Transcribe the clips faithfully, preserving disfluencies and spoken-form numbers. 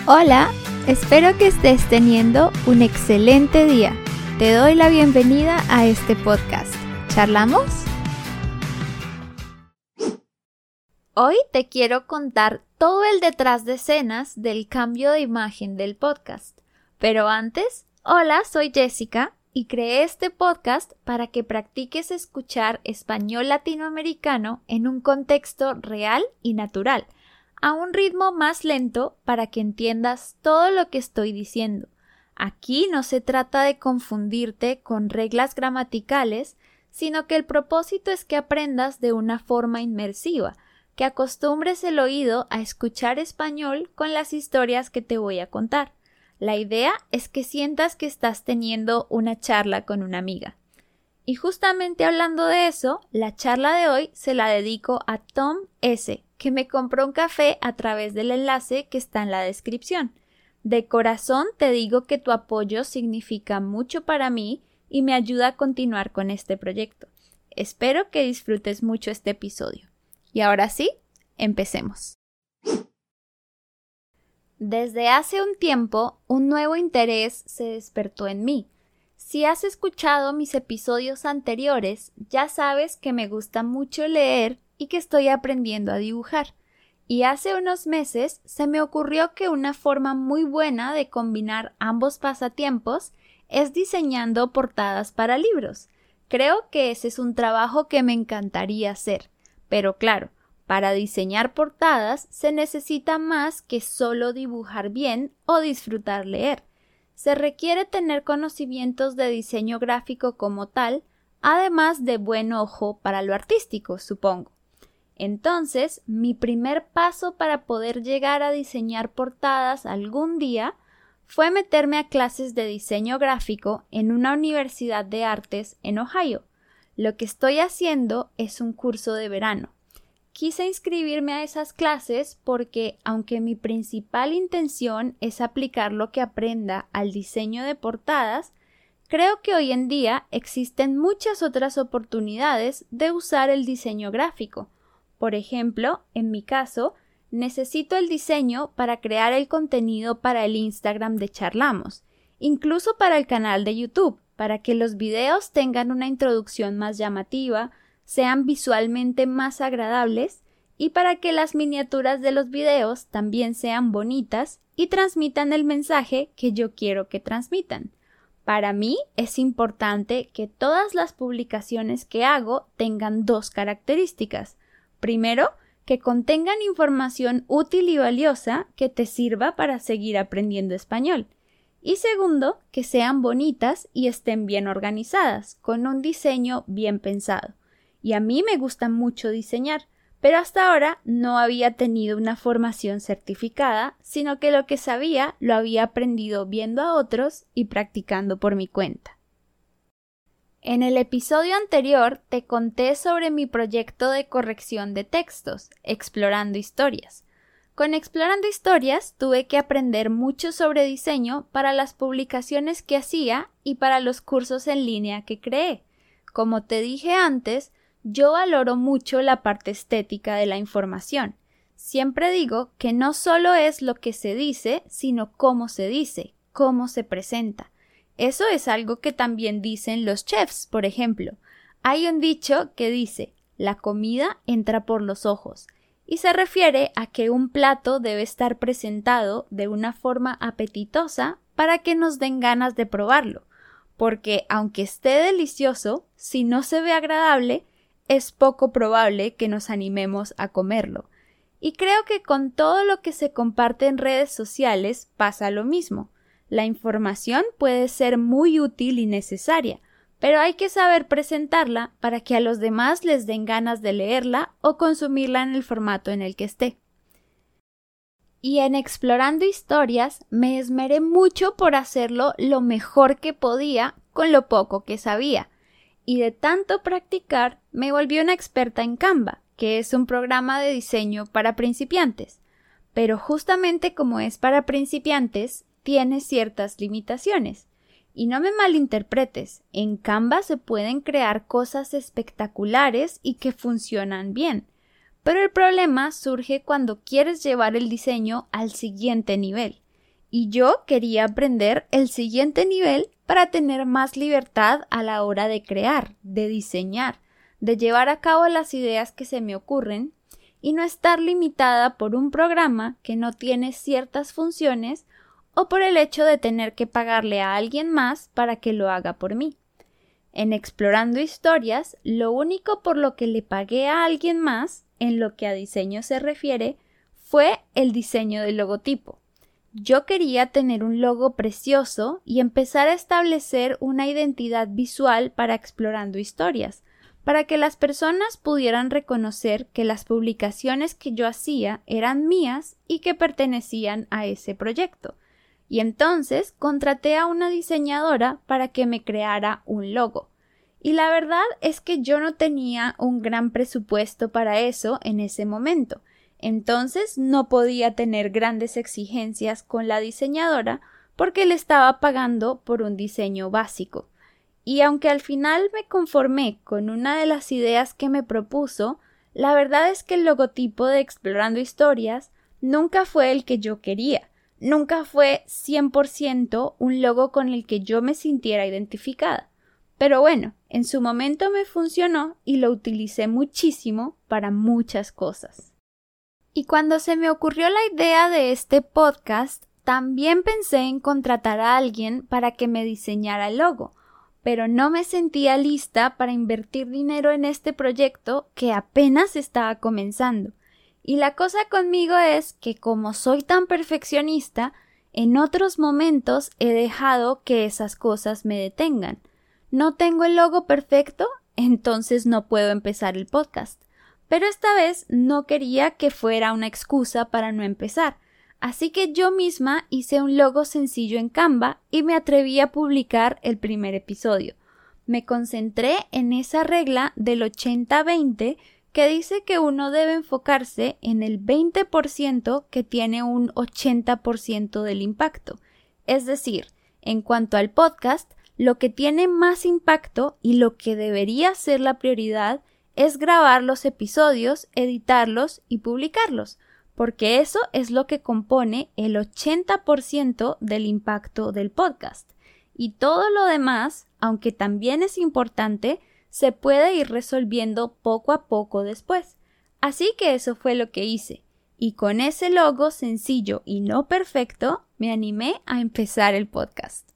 Hola, espero que estés teniendo un excelente día. Te doy la bienvenida a este podcast. ¿Charlamos? Hoy te quiero contar todo el detrás de escenas del cambio de imagen del podcast. Pero antes, hola, soy Jessica y creé este podcast para que practiques escuchar español latinoamericano en un contexto real y natural, a un ritmo más lento para que entiendas todo lo que estoy diciendo. Aquí no se trata de confundirte con reglas gramaticales, sino que el propósito es que aprendas de una forma inmersiva, que acostumbres el oído a escuchar español con las historias que te voy a contar. La idea es que sientas que estás teniendo una charla con una amiga. Y justamente hablando de eso, la charla de hoy se la dedico a Tom S., que me compró un café a través del enlace que está en la descripción. De corazón te digo que tu apoyo significa mucho para mí y me ayuda a continuar con este proyecto. Espero que disfrutes mucho este episodio. Y ahora sí, empecemos. Desde hace un tiempo, un nuevo interés se despertó en mí. Si has escuchado mis episodios anteriores, ya sabes que me gusta mucho leer y que estoy aprendiendo a dibujar. Y hace unos meses se me ocurrió que una forma muy buena de combinar ambos pasatiempos es diseñando portadas para libros. Creo que ese es un trabajo que me encantaría hacer. Pero claro, para diseñar portadas se necesita más que solo dibujar bien o disfrutar leer. Se requiere tener conocimientos de diseño gráfico como tal, además de buen ojo para lo artístico, supongo. Entonces, mi primer paso para poder llegar a diseñar portadas algún día fue meterme a clases de diseño gráfico en una universidad de artes en Ohio. Lo que estoy haciendo es un curso de verano. Quise inscribirme a esas clases porque, aunque mi principal intención es aplicar lo que aprenda al diseño de portadas, creo que hoy en día existen muchas otras oportunidades de usar el diseño gráfico. Por ejemplo, en mi caso, necesito el diseño para crear el contenido para el Instagram de Charlamos, incluso para el canal de YouTube, para que los videos tengan una introducción más llamativa, sean visualmente más agradables y para que las miniaturas de los videos también sean bonitas y transmitan el mensaje que yo quiero que transmitan. Para mí es importante que todas las publicaciones que hago tengan dos características. Primero, que contengan información útil y valiosa que te sirva para seguir aprendiendo español. Y segundo, que sean bonitas y estén bien organizadas, con un diseño bien pensado. Y a mí me gusta mucho diseñar, pero hasta ahora no había tenido una formación certificada, sino que lo que sabía lo había aprendido viendo a otros y practicando por mi cuenta. En el episodio anterior te conté sobre mi proyecto de corrección de textos, Explorando Historias. Con Explorando Historias tuve que aprender mucho sobre diseño para las publicaciones que hacía y para los cursos en línea que creé. Como te dije antes, yo valoro mucho la parte estética de la información. Siempre digo que no solo es lo que se dice, sino cómo se dice, cómo se presenta. Eso es algo que también dicen los chefs, por ejemplo. Hay un dicho que dice, la comida entra por los ojos, y se refiere a que un plato debe estar presentado de una forma apetitosa para que nos den ganas de probarlo, porque aunque esté delicioso, si no se ve agradable, es poco probable que nos animemos a comerlo. Y creo que con todo lo que se comparte en redes sociales pasa lo mismo. La información puede ser muy útil y necesaria, pero hay que saber presentarla para que a los demás les den ganas de leerla o consumirla en el formato en el que esté. Y en Explorando Historias me esmeré mucho por hacerlo lo mejor que podía con lo poco que sabía. Y de tanto practicar me volví una experta en Canva, que es un programa de diseño para principiantes. Pero justamente como es para principiantes, tiene ciertas limitaciones. Y no me malinterpretes, en Canva se pueden crear cosas espectaculares y que funcionan bien. Pero el problema surge cuando quieres llevar el diseño al siguiente nivel. y yo quería aprender el siguiente nivel para tener más libertad a la hora de crear, de diseñar, de llevar a cabo las ideas que se me ocurren y no estar limitada por un programa que no tiene ciertas funciones o por el hecho de tener que pagarle a alguien más para que lo haga por mí. En Explorando Historias, lo único por lo que le pagué a alguien más, en lo que a diseño se refiere, fue el diseño del logotipo. Yo quería tener un logo precioso y empezar a establecer una identidad visual para Explorando Historias, para que las personas pudieran reconocer que las publicaciones que yo hacía eran mías y que pertenecían a ese proyecto. Y entonces contraté a una diseñadora para que me creara un logo. Y la verdad es que yo no tenía un gran presupuesto para eso en ese momento. Entonces no podía tener grandes exigencias con la diseñadora porque le estaba pagando por un diseño básico. Y aunque al final me conformé con una de las ideas que me propuso, la verdad es que el logotipo de Explorando Historias nunca fue el que yo quería. Nunca fue cien por ciento un logo con el que yo me sintiera identificada. Pero bueno, en su momento me funcionó y lo utilicé muchísimo para muchas cosas. Y cuando se me ocurrió la idea de este podcast, también pensé en contratar a alguien para que me diseñara el logo, pero no me sentía lista para invertir dinero en este proyecto que apenas estaba comenzando. Y la cosa conmigo es que como soy tan perfeccionista, en otros momentos he dejado que esas cosas me detengan. No tengo el logo perfecto, entonces no puedo empezar el podcast. Pero esta vez no quería que fuera una excusa para no empezar, así que yo misma hice un logo sencillo en Canva y me atreví a publicar el primer episodio. Me concentré en esa regla del ochenta veinte que dice que uno debe enfocarse en el veinte por ciento que tiene un ochenta por ciento del impacto. Es decir, en cuanto al podcast, lo que tiene más impacto y lo que debería ser la prioridad es grabar los episodios, editarlos y publicarlos, porque eso es lo que compone el ochenta por ciento del impacto del podcast. Y todo lo demás, aunque también es importante, se puede ir resolviendo poco a poco después. Así que eso fue lo que hice. Y con ese logo sencillo y no perfecto, me animé a empezar el podcast.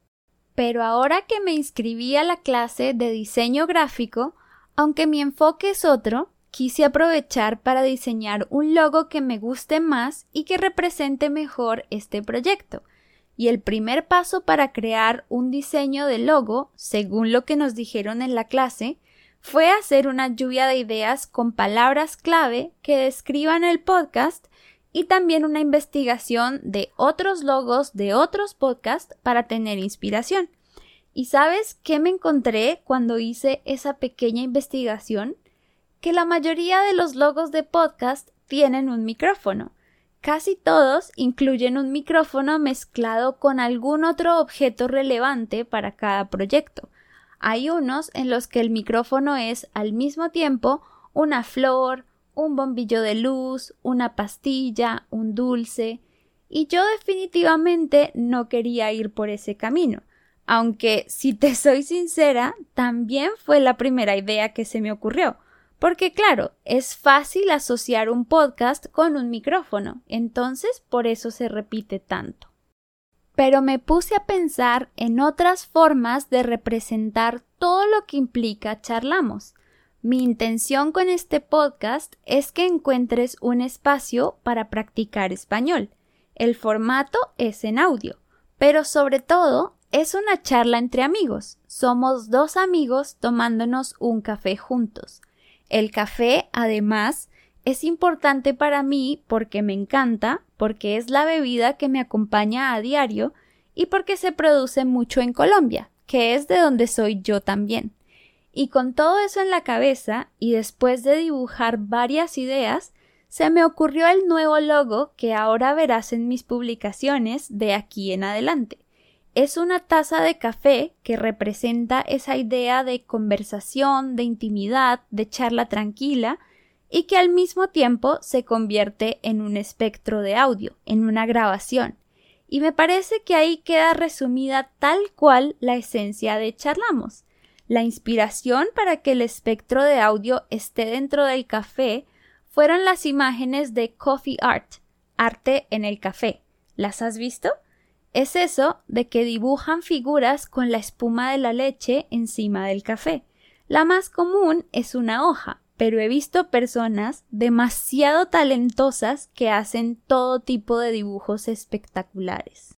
Pero ahora que me inscribí a la clase de diseño gráfico, aunque mi enfoque es otro, quise aprovechar para diseñar un logo que me guste más y que represente mejor este proyecto. Y el primer paso para crear un diseño de logo, según lo que nos dijeron en la clase, fue hacer una lluvia de ideas con palabras clave que describan el podcast y también una investigación de otros logos de otros podcasts para tener inspiración. ¿Y sabes qué me encontré cuando hice esa pequeña investigación? Que la mayoría de los logos de podcast tienen un micrófono. Casi todos incluyen un micrófono mezclado con algún otro objeto relevante para cada proyecto. Hay unos en los que el micrófono es al mismo tiempo una flor, un bombillo de luz, una pastilla, un dulce, y yo definitivamente no quería ir por ese camino, aunque, si te soy sincera, también fue la primera idea que se me ocurrió. Porque claro, es fácil asociar un podcast con un micrófono, entonces por eso se repite tanto. Pero me puse a pensar en otras formas de representar todo lo que implica Charlamos. Mi intención con este podcast es que encuentres un espacio para practicar español. El formato es en audio, pero sobre todo es una charla entre amigos. Somos dos amigos tomándonos un café juntos. El café, además, es importante para mí porque me encanta, porque es la bebida que me acompaña a diario y porque se produce mucho en Colombia, que es de donde soy yo también. Y con todo eso en la cabeza, y después de dibujar varias ideas, se me ocurrió el nuevo logo que ahora verás en mis publicaciones de aquí en adelante. Es una taza de café que representa esa idea de conversación, de intimidad, de charla tranquila y que al mismo tiempo se convierte en un espectro de audio, en una grabación. y me parece que ahí queda resumida tal cual la esencia de Charlamos. La inspiración para que el espectro de audio esté dentro del café fueron las imágenes de Coffee Art, arte en el café. ¿Las has visto? Es eso de que dibujan figuras con la espuma de la leche encima del café. La más común es una hoja, pero he visto personas demasiado talentosas que hacen todo tipo de dibujos espectaculares.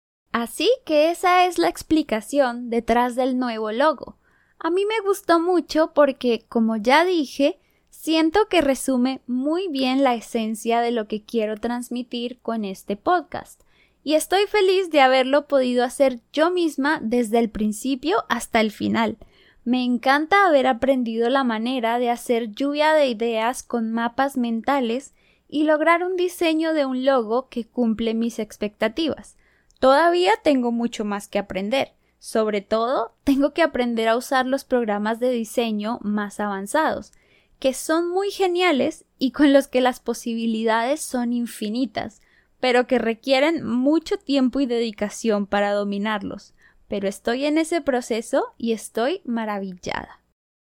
Así que esa es la explicación detrás del nuevo logo. A mí me gustó mucho porque, como ya dije, siento que resume muy bien la esencia de lo que quiero transmitir con este podcast. Y estoy feliz de haberlo podido hacer yo misma desde el principio hasta el final. Me encanta haber aprendido la manera de hacer lluvia de ideas con mapas mentales y lograr un diseño de un logo que cumple mis expectativas. Todavía tengo mucho más que aprender. Sobre todo, tengo que aprender a usar los programas de diseño más avanzados, que son muy geniales y con los que las posibilidades son infinitas, pero que requieren mucho tiempo y dedicación para dominarlos. Pero estoy en ese proceso y estoy maravillada.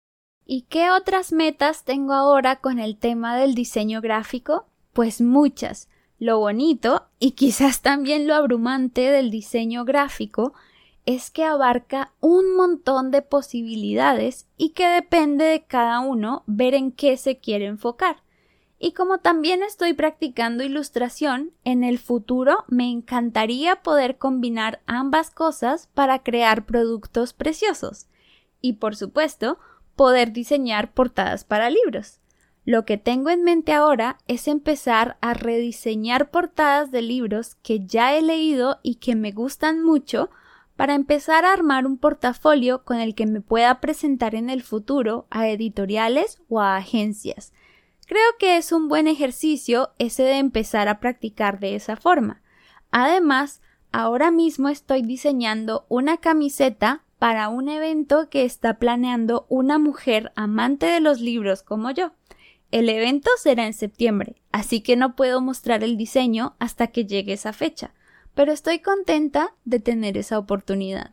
¿Y qué otras metas tengo ahora con el tema del diseño gráfico? Pues muchas. Lo bonito, y quizás también lo abrumante del diseño gráfico, es que abarca un montón de posibilidades y que depende de cada uno ver en qué se quiere enfocar. Y como también estoy practicando ilustración, en el futuro me encantaría poder combinar ambas cosas para crear productos preciosos. Y por supuesto, poder diseñar portadas para libros. Lo que tengo en mente ahora es empezar a rediseñar portadas de libros que ya he leído y que me gustan mucho para empezar a armar un portafolio con el que me pueda presentar en el futuro a editoriales o a agencias. Creo que es un buen ejercicio ese de empezar a practicar de esa forma. Además, ahora mismo estoy diseñando una camiseta para un evento que está planeando una mujer amante de los libros como yo. El evento será en septiembre, así que no puedo mostrar el diseño hasta que llegue esa fecha, pero estoy contenta de tener esa oportunidad.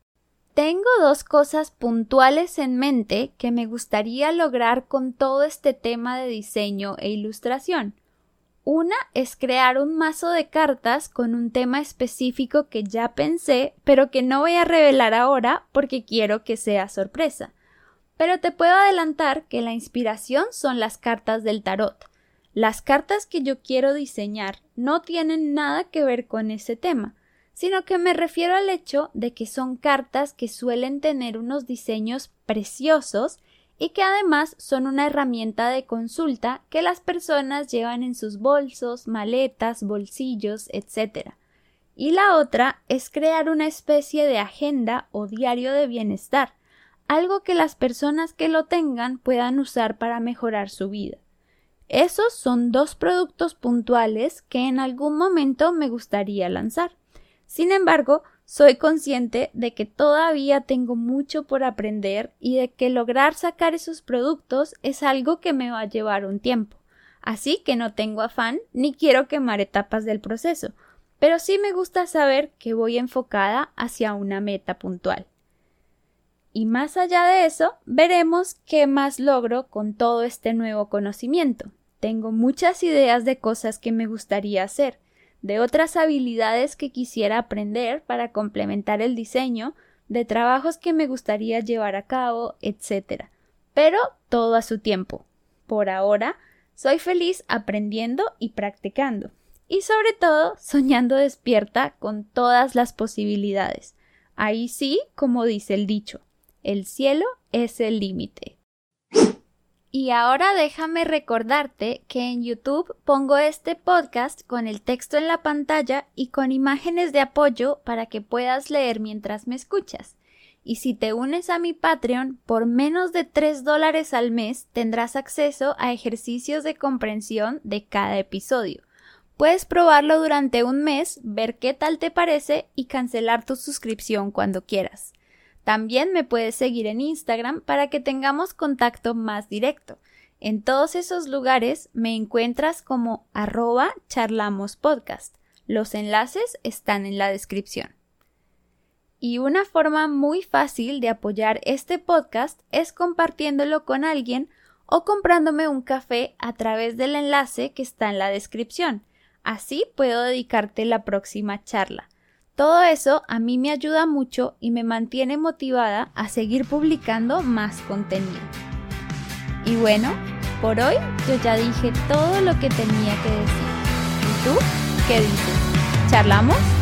Tengo dos cosas puntuales en mente que me gustaría lograr con todo este tema de diseño e ilustración. Una es crear un mazo de cartas con un tema específico que ya pensé, pero que no voy a revelar ahora porque quiero que sea sorpresa. Pero te puedo adelantar que la inspiración son las cartas del tarot. Las cartas que yo quiero diseñar no tienen nada que ver con ese tema, sino que me refiero al hecho de que son cartas que suelen tener unos diseños preciosos y que además son una herramienta de consulta que las personas llevan en sus bolsos, maletas, bolsillos, etcétera. Y la otra es crear una especie de agenda o diario de bienestar, algo que las personas que lo tengan puedan usar para mejorar su vida. Esos son dos productos puntuales que en algún momento me gustaría lanzar. Sin embargo, soy consciente de que todavía tengo mucho por aprender y de que lograr sacar esos productos es algo que me va a llevar un tiempo. Así que no tengo afán ni quiero quemar etapas del proceso, pero sí me gusta saber que voy enfocada hacia una meta puntual. Y más allá de eso, veremos qué más logro con todo este nuevo conocimiento. Tengo muchas ideas de cosas que me gustaría hacer, de otras habilidades que quisiera aprender para complementar el diseño, de trabajos que me gustaría llevar a cabo, etcétera. Pero todo a su tiempo. Por ahora, soy feliz aprendiendo y practicando. Y sobre todo, soñando despierta con todas las posibilidades. Ahí sí, como dice el dicho, el cielo es el límite. Y ahora déjame recordarte que en YouTube pongo este podcast con el texto en la pantalla y con imágenes de apoyo para que puedas leer mientras me escuchas. Y si te unes a mi Patreon, por menos de tres dólares al mes tendrás acceso a ejercicios de comprensión de cada episodio. Puedes probarlo durante un mes, ver qué tal te parece y cancelar tu suscripción cuando quieras. También me puedes seguir en Instagram para que tengamos contacto más directo. En todos esos lugares me encuentras como arroba charlamospodcast. Los enlaces están en la descripción. Y una forma muy fácil de apoyar este podcast es compartiéndolo con alguien o comprándome un café a través del enlace que está en la descripción. Así puedo dedicarte la próxima charla. Todo eso a mí me ayuda mucho y me mantiene motivada a seguir publicando más contenido. Y bueno, por hoy yo ya dije todo lo que tenía que decir. ¿Y tú qué dices? ¿Charlamos?